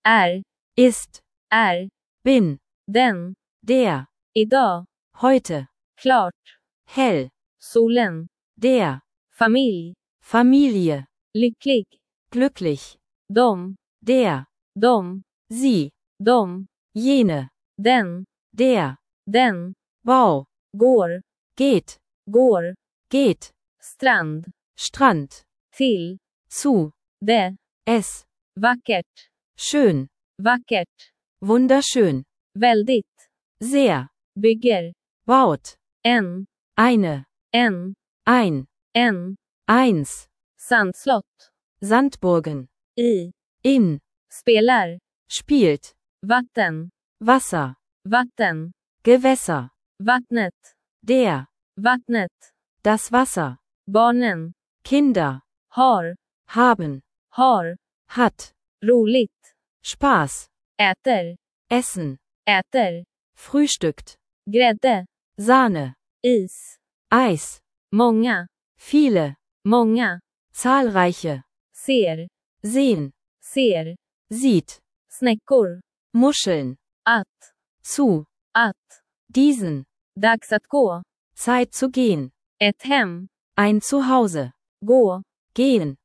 ist, bin, den, der, idag, heute, klart, hell, solen, der, familj, Familie, lycklig, glücklich, de, der, sie, de, jene, den, der, Bau, går, geht, strand, Strand, till, zu, det, es, vackert, schön, vackert, wunderschön, väldigt, sehr, bygger, baut, en, eine, en, ein, en, eins, sandslott, Sandburgen, in, spelar, spielt, vatten, Wasser, vatten, Gewässer, vattnet, der, vattnet, das Wasser, barnen, Kinder, har, haben, hat, roligt, Spaß, äter, essen, äter, frühstückt, grädde, Sahne, is, Eis, många, viele, många, zahlreiche, ser, sehen, sieht, snäckor, Muscheln, att, att, diesen, dags att gå, Zeit zu gehen, ett hem, ein Zuhause, gå, gehen,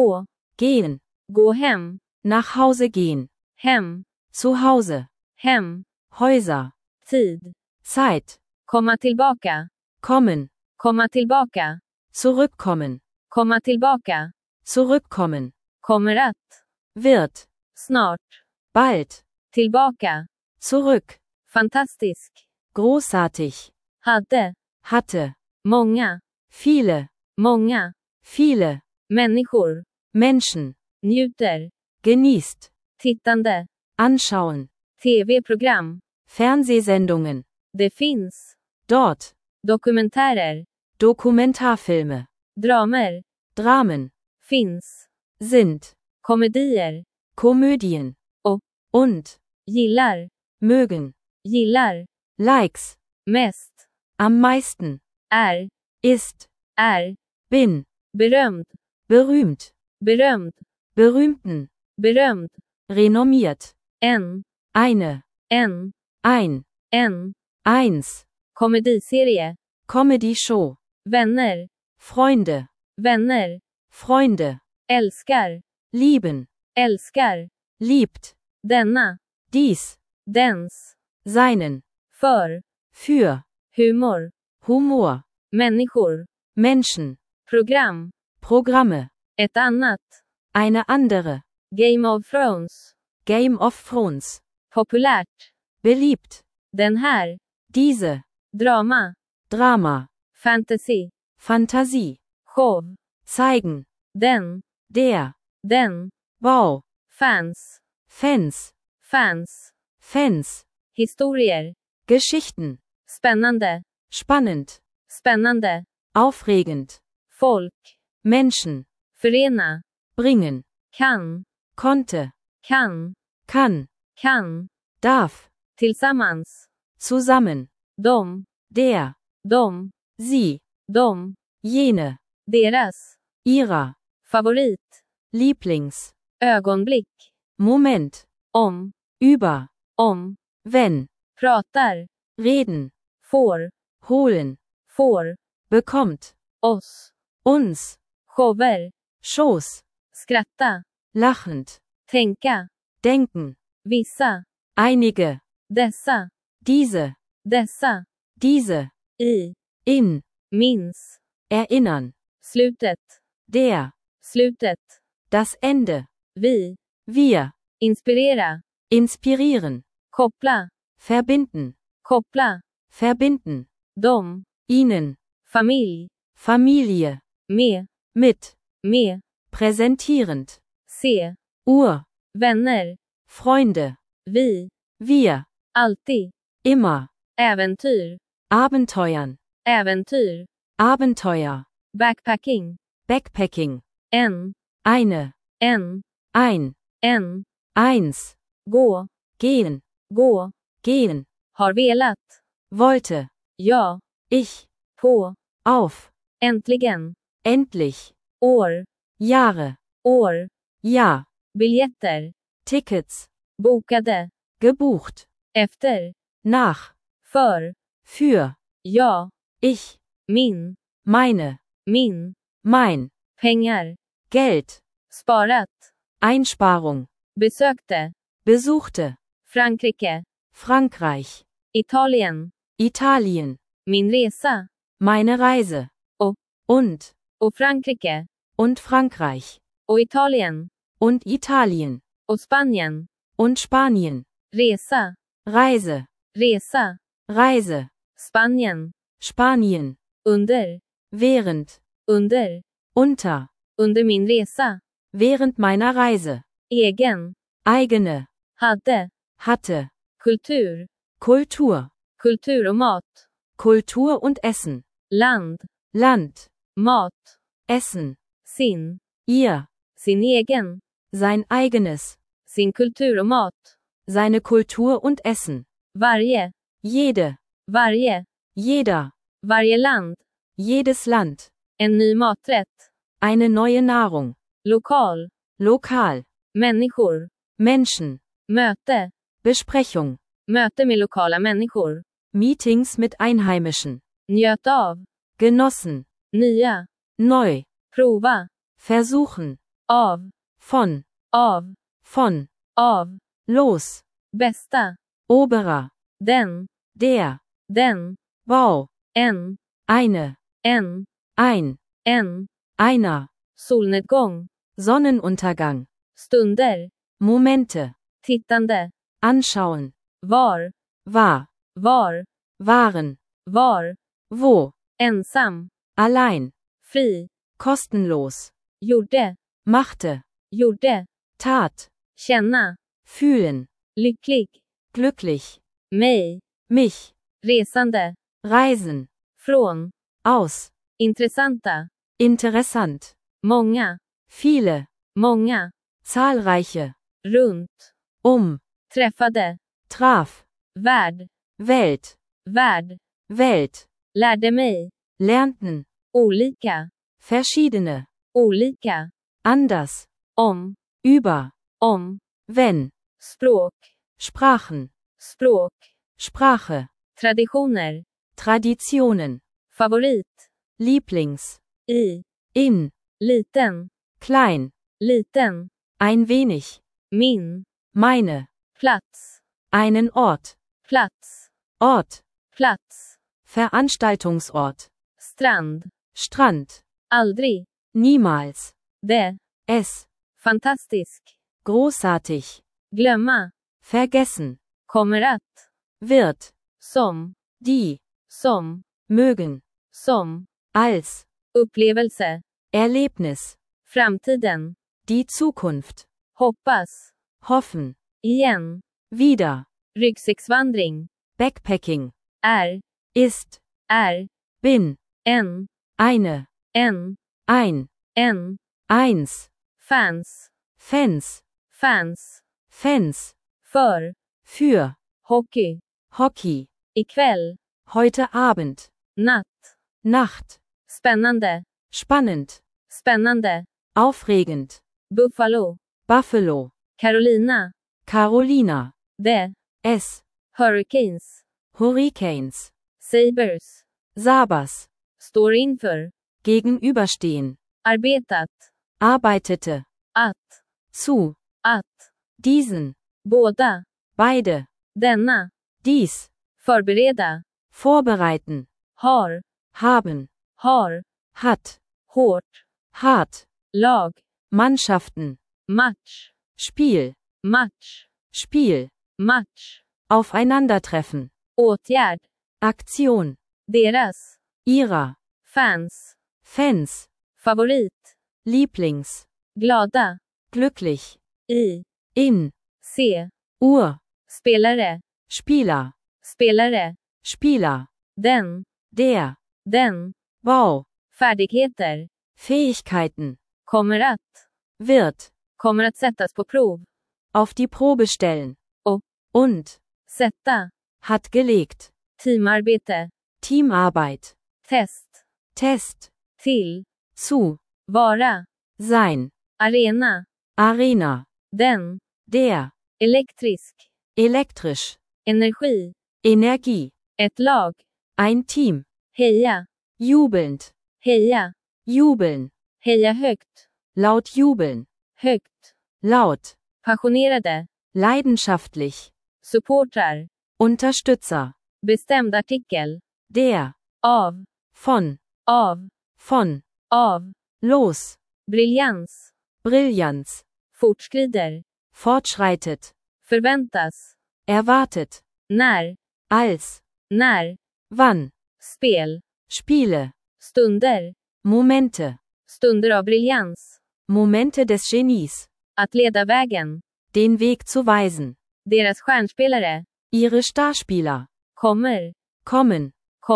gå hem, nach Hause gehen, hem, zu Hause, hem, Häuser, tid, Zeit, komma tillbaka, kommen, komma tillbaka, zurückkommen, komma tillbaka, zurückkommen, kommer att, wird, snart, bald, tillbaka, zurück, fantastisk, großartig, hatte, många, viele, många, viele, människor, Menschen, njuter, genießt, tittande, anschauen, TV-program, Fernsehsendungen, det finns, dort, dokumentärer, Dokumentarfilme, dramer, Dramen, finns, sind, komedier, Komödien, und, gillar, mögen, likes, mest, am meisten, ist, bin, berömd, berühmt, berömd, berühmten, berömd, renommiert, en, eine, en, ein, en, eins, komediserie, Comedy-Show, vänner, Freunde, vänner, Freunde, älskar, lieben, älskar, liebt, denna, dies, dens, seinen, för, humor, Humor, människor, Menschen, program, Programme, ett annat, eine andere, Game of Thrones, Game of Thrones, populärt, beliebt, den här, diese, drama, fantasy, Fantasie, show, zeigen, den, den, Bau, fans, Fans, historier, Geschichten, spännande, spannend, aufregend, folk, Menschen, förena, bringen, kan, konnte, kan, kann, darf, tillsammans, zusammen, de, der, de, sie, de, jene, deras, ihrer, favorit, Lieblings, ögonblick, Moment, om, über, om, wenn, pratar, reden, får, holen, bekommt, oss, uns, shower, Shows, skratta, lachend, tänka, denken, vissa, einige, dessa, diese, in, minns, erinnern, slutet, der, slutet, das Ende, vi, wir, inspirera, inspirieren, koppla, verbinden, de, ihnen, familj, Familie, mit, präsentierend, se, vänner, Freunde, vi, wir, alltid, immer, äventyr, Abenteuern, Abenteuer, backpacking, Backpacking, en, eine, en, ein, en, eins, gå, gehen, har velat, wollte, ja, ich, på, auf, äntligen, endlich, år, Jahre, år, ja, biljetter, Tickets, Bokade. Gebucht. Efter. Nach. För. Für. Jag. Ich. Min. Meine. Min. Mein. Pengar. Geld. Sparat. Einsparung. Besökte. Besuchte. Frankrike. Frankreich. Italien. Italien. Min resa. Meine Reise. Och. Und. Och Frankrike. Und Frankreich. Och Italien. Und Italien. Och Spanien. Und Spanien. Resa. Reise. Resa. Reise. Spanien. Spanien. Under. Während. Under. Unter. Under min resa. Während meiner Reise. Egen. Eigene. Hade. Hatte. Kultur. Kultur. Kultur och mat. Kultur und Essen. Land. Land. Mat. Essen. Sin. Ihr. Sin egen. Sein eigenes. Sin kultur och mat. Seine Kultur und Essen. Varje. Jede. Varje. Jeder. Varje land. Jedes Land. En ny maträtt. Eine neue Nahrung. Lokal. Lokal. Människor. Menschen. Möte. Besprechung. Möte med lokala människor. Meetings mit Einheimischen. Njöt av. Genossen. Nya. Neu. Prova. Versuchen. Av. Von. Av. Von. Av. Los. Bästa. Oberer. Den. Der. Den. Wow. En. Eine. En. Ein. En. Einer. Solnedgång. Sonnenuntergang. Stunder. Momente. Tittande. Anschauen. Var. War. Var. Waren. Var. Wo. Ensam. Allein. Fri. Kostenlos. Gjorde. Machte. Gjorde. Tat. Känna. Fühlen. Lycklig. Glücklich. Mig. Mich. Resande. Reisen. Från. Aus. Intressanta. Interessant. Många. Viele. Många. Zahlreiche. Runt. Träffade. Traf. Värld. Welt. Värld. Welt. Lärde mig. Lernten. Olika. Verschiedene. Olika. Anders. Om. Über. Om. Wenn. Språk. Sprachen. Språk. Sprache. Traditioner. Traditionen. Favorit. Lieblings. I. In. Liten. Klein. Liten. Ein wenig. Min. Meine. Plats. Einen Ort. Plats. Ort. Plats. Veranstaltungsort. Strand. Strand. Aldrig. Niemals. Det. Es. Fantastisk. Großartig. Glömma. Vergessen. Kommer att. Wird. Som. Die. Som. Mögen. Som. Als. Upplevelse. Erlebnis. Framtiden. Die Zukunft. Hoppas. Hoffen. Igen. Wieder. Ryggsäcksvandring. Backpacking. Är. Ist. Är. Bin. En. Eine. En. Ein. En. Eins. Fans. Fans. Fans. Fans. För. Für. Hockey. Hockey. Ikväll. Heute Abend. Natt. Nacht. Spännande. Spannend. Spännande. Aufregend. Buffalo. Buffalo. Carolina. Carolina. Det. Es. Hurricanes. Hurricanes. Sabres. Sabers. Står inför. Gegenüberstehen. Arbetat. Arbeitete. Att. Zu. Att. Diesen. Båda. Beide. Denna. Dies. Förbereda. Vorbereiten. Har. Haben. Har. Hat. Hårt. Hart. Lag. Mannschaften. Match. Spiel. Match. Spiel. Match. Aufeinandertreffen. Åtgärd. Aktion. Deras. Ihrer. Fans. Fans. Favorit. Lieblings. Glada. Glücklich. I. In. Se. Uhr. Spelare. Spieler. Spelare. Spieler. Den. Der. Den. Wow. Färdigheter. Fähigkeiten. Kommer att. Wird. Kommer att sättas på prov. Auf die Probe stellen. Och. Und. Sätta. Hat gelegt. Teamarbete. Teamarbeit. Test. Test. Till. Zu. Vara. Sein. Arena. Arena. Den. Der. Elektrisk. elektrisch, Energi. Energie, Ett lag. ein Team, Heja. jubelnd, Heja. jubeln, Heja högt. laut jubeln, Högt. laut, Passionerade. leidenschaftlich, Supportrar. Unterstützer, Bestämd artikel. der, Av. von, Av. Av. los, Briljans. Brillanz, Fortskrider. fortschreitet, Förväntas. erwartet, När. als, När. wann, Spel. Spiele, Stunder. Momente, Stunder av briljans. Momente des Genies, Att leda vägen. den Weg zu weisen, Deras stjärnspelare. ihre Starspieler, Kommer. kommen,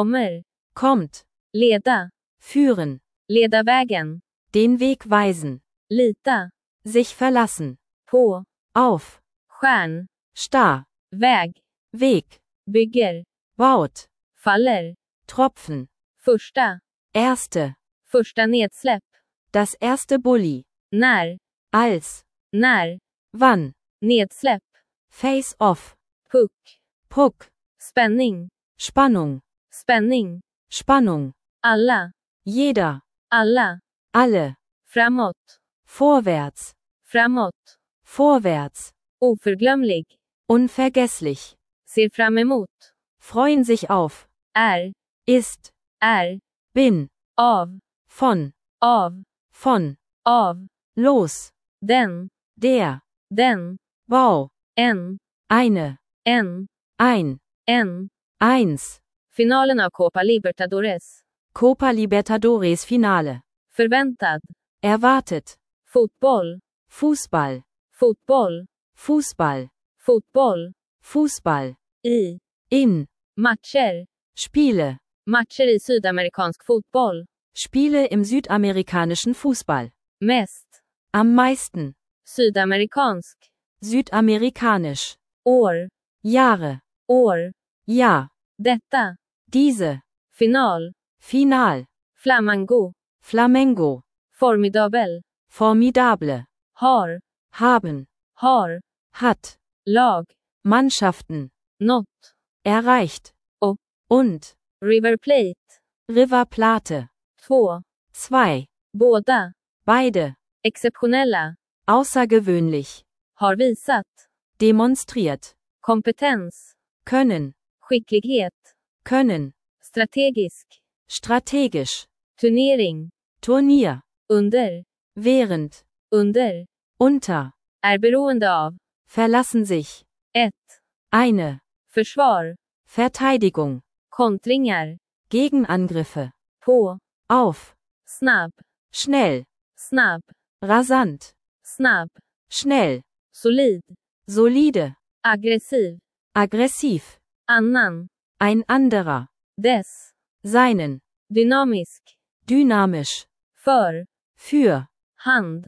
kommt, Leda. führen, Leda vägen. den Weg weisen, Lita. sich verlassen, På. auf, Stjärn. starr, Väg. Weg, Bygger. baut, Faller. Tropfen, Första. erste, Första nedsläpp. das erste Bulli, När. als, När. wann, Nedsläpp. Face-off, Puck. Puck, Spänning. Spannung, Spänning. Spannung, Alla. jeder, Alla. alle, Framåt. vorwärts, Framåt. vorwärts, Oförglömlig. unvergesslich, Ser fram emot. freuen sich auf, Är. ist, Är. bin, Av. von, Av. Av. los, Den. der, Den. Bau, En. eine, En. ein, En. eins, Finalen av Copa Libertadores. Copa Libertadores Finale, Förväntad. erwartet, Fotboll. Fußball, Fotboll. Fußball, Fotboll. Fußball, I. in, Matcher. Spiele, Matcher i sydamerikansk fotboll. Spiele im südamerikanischen Fußball, Mest. am meisten, Sydamerikansk. südamerikanisch, År. Jahre, År. ja, Detta. diese, Final. Final, Flamango. Flamengo, Formidabel. formidable, Har. haben, Har. hat, Lag. Mannschaften, Nått. erreicht, Oh. und, River Plate. River Plate, 2. zwei, Båda. beide, Exceptionella. außergewöhnlich, Har visat. demonstriert, Kompetens. können, Skicklighet. können, Strategisk. strategisch, Turnering. Turnier, Under. während, Under. unter, Är beroende av. verlassen sich, Ett. eine, Försvar. Verteidigung, Kontringar. Gegenangriffe, På. auf, Snabb. schnell, Snabb. rasant, Snabb. schnell, Solid. solide, Aggressiv. aggressiv, Annan. ein anderer, Dess. seinen, Dynamisk. dynamisch, För. Hand,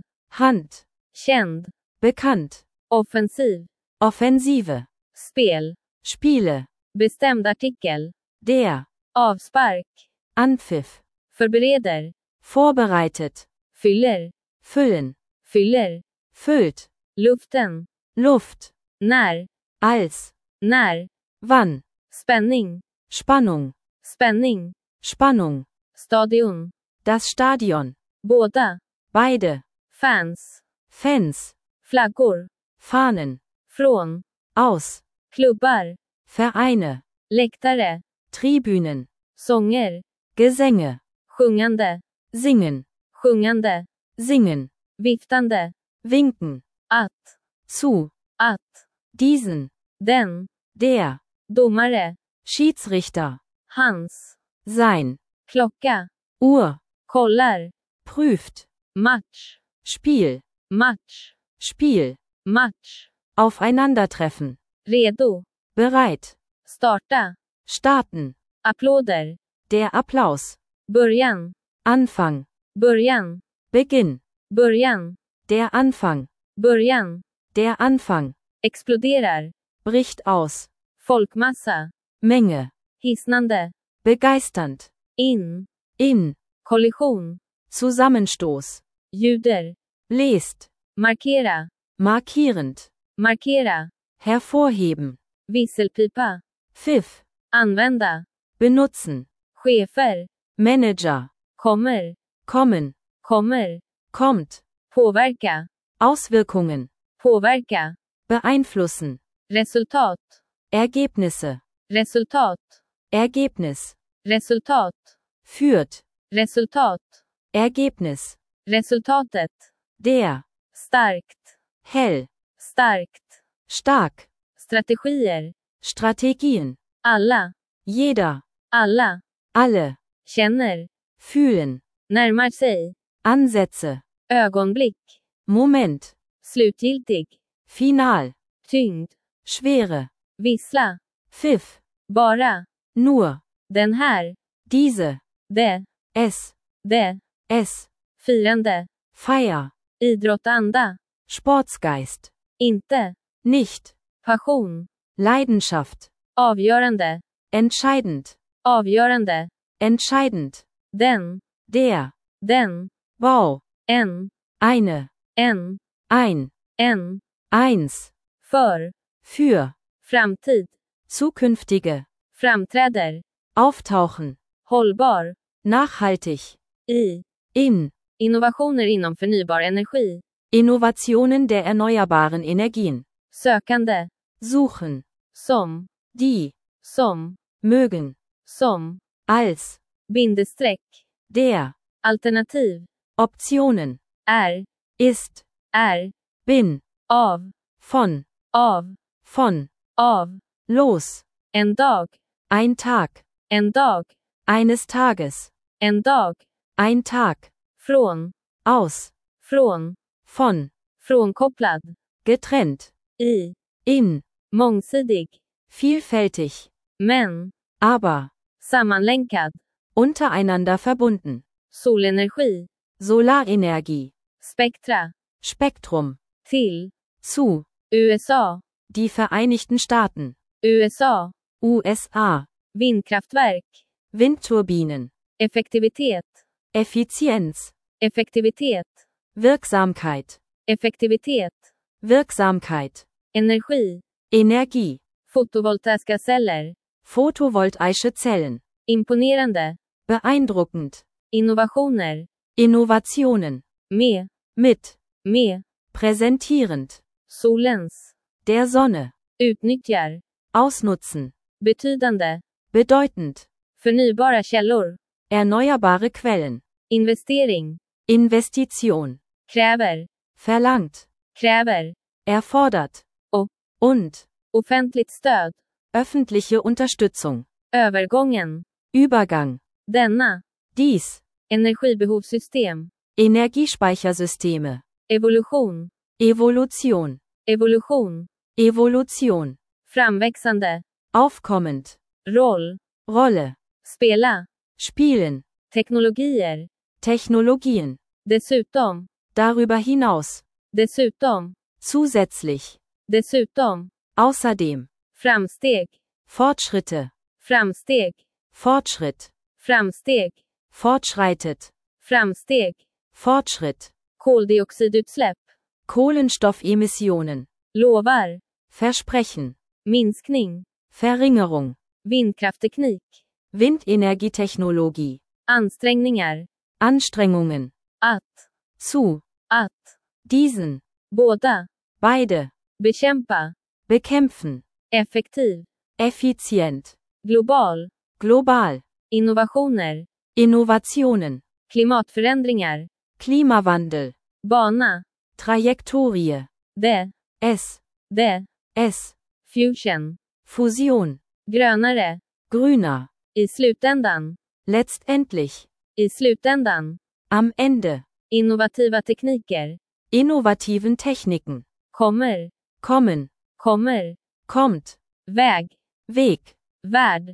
Känd. bekannt, Offensiv. Offensive, Spel. Spiele, Bestämd artikel. der, Avspark. Anpfiff, Förbereder. vorbereitet, Fyller. füllen, Fyller. füllt, Luften. Luft, När. als, När. wann, Spänning. Spannung, Spänning. Spannung, Stadion. das Stadion, Båda. beide, Fans. Fans, Flaggor. Fahnen, Från. aus, Klubbar. Vereine, Läktare. Tribünen, Sånger. Gesänge, Sjungande. singen, Sjungande. singen, Viftande. winken, Att. zu, Att. diesen, Den. der, Domare. Schiedsrichter, Hans. sein, Klocka. Uhr, Kollar. prüft, Match. Spiel, Match. Spiel, Match. aufeinandertreffen, Redo. bereit, Starta. starten, Applåder. der Applaus, Början. Anfang, Början. Beginn, Början. der Anfang, Början. der Anfang, Exploderar. bricht aus, Folkmassa. Menge, Hisnande. begeisternd, In. in, Kollision. Zusammenstoß, Ljuder. lest, Markera. markierend, Markera. hervorheben, Visselpipa. Pfiff, Använda. benutzen, Chefer. Manager, Kommer. kommen, Kommer. kommt, Påverka. Auswirkungen, Påverka. beeinflussen, Resultat. Ergebnisse, Resultat. Ergebnis, Resultat. führt, Resultat. Ergebnis, Resultatet. der, Starkt. hell, Starkt. stark, Strategier. Strategien, Alla. jeder, Alla. alle, Känner. fühlen, Närmar sig. Ansätze, Ögonblick. Moment, Slutgiltig. final, Tyngd. Schwere, Vissla. Pfiff, Bara. nur, Den här. diese, Det. es, Det. Firande. Feier, Idrottanda. Sportsgeist, Inte. nicht, Passion. Leidenschaft, Avgörande. entscheidend, Avgörande. entscheidend, Den. der, Den. Bau, En. eine, En. ein, En. eins, För. für, Framtid. zukünftige, Framträder. auftauchen, Hållbar. nachhaltig, In. in, Innovationer inom förnybar energi. Innovationen der erneuerbaren Energien, Sökande. suchen, Som. die, Som. mögen, Som. als, Bindestreck. der, Alternativ. Optionen, Är. ist, bin, Av. von, Av. los, En dag. ein Tag, En dag. eines Tages, En dag. ein Tag, Från. aus, Från. von, Frånkopplad. getrennt, in, Mångsidig. vielfältig, Men. aber, Sammanlänkad. untereinander verbunden, Solenergi. Solarenergie, Spektra. Spektrum, Till. zu, USA. die Vereinigten Staaten, USA. USA, Vindkraftverk. Windturbinen, Effektivitet. Effizienz, Effektivitet. Wirksamkeit, Effektivitet. Wirksamkeit, Energi. Energie, Fotovoltaiska celler. photovoltaische Zellen, Imponerande. beeindruckend, Innovationer. Innovationen, Med. mit, präsentierend, Solens. der Sonne, Utnyttjar. ausnutzen, Betydande. bedeutend, Förnybara källor. erneuerbare Quellen, Investering. Investition, Kräver. verlangt, Kräver. erfordert, Och. und, Offentligt stöd. öffentliche Unterstützung, Övergången. Übergang, Denna. dies, Energibehovssystem. Energiespeichersysteme, Evolution. Evolution, Evolution. Evolution, Framväxande. aufkommend, Roll. Rolle, Spela. spielen, Teknologier. Technologien, Dessutom. darüber hinaus, Dessutom. zusätzlich, Dessutom. außerdem, Framsteg. Fortschritte, Framsteg. Fortschritt, Framsteg. fortschreitet, Framsteg. Fortschritt, Koldioxidutsläpp. Kohlenstoffemissionen, Lovar. Versprechen, Minskning. Verringerung, Vindkraftteknik. Windenergietechnologie, Ansträngningar. Anstrengungen, Att. Att, diesen, Båda. beide, Bekämpa. bekämpfen, Effektiv. effizient, Global. global, Innovationer. Innovationen, Klimatförändringar. Klimawandel, Bana. Trajektorie, Det. Det, Fusion. Fusion, Grönare. grüner, I slutändan. letztendlich, I slutändan. am Ende, Innovativa tekniker. innovativen Techniken, Kommer. kommen, kommt, Väg. Weg, Värld.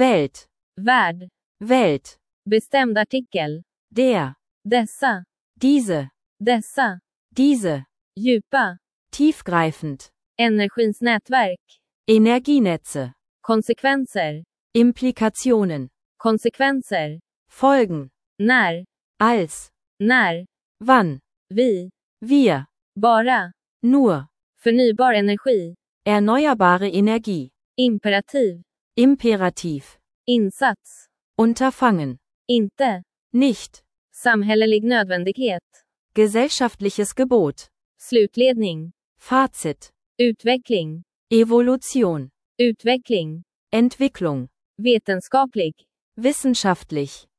Welt, Welt, Bestämd artikel. der, Dessa. diese, Djupa. tiefgreifend, Energins nätverk. Energienetze, Konsekvenser. Implikationen, Konsekvenser. Folgen, När. als, När. wann, Vi. wir, Bara. nur, Förnybar energi. Erneuerbare Energie. Imperativ. Imperativ. Insats. Unterfangen. Inte. Nicht. Samhällelig nödvändighet. Gesellschaftliches Gebot. Slutledning. Fazit. Utveckling. Evolution. Utveckling. Entwicklung. Vetenskaplig. Wissenschaftlich.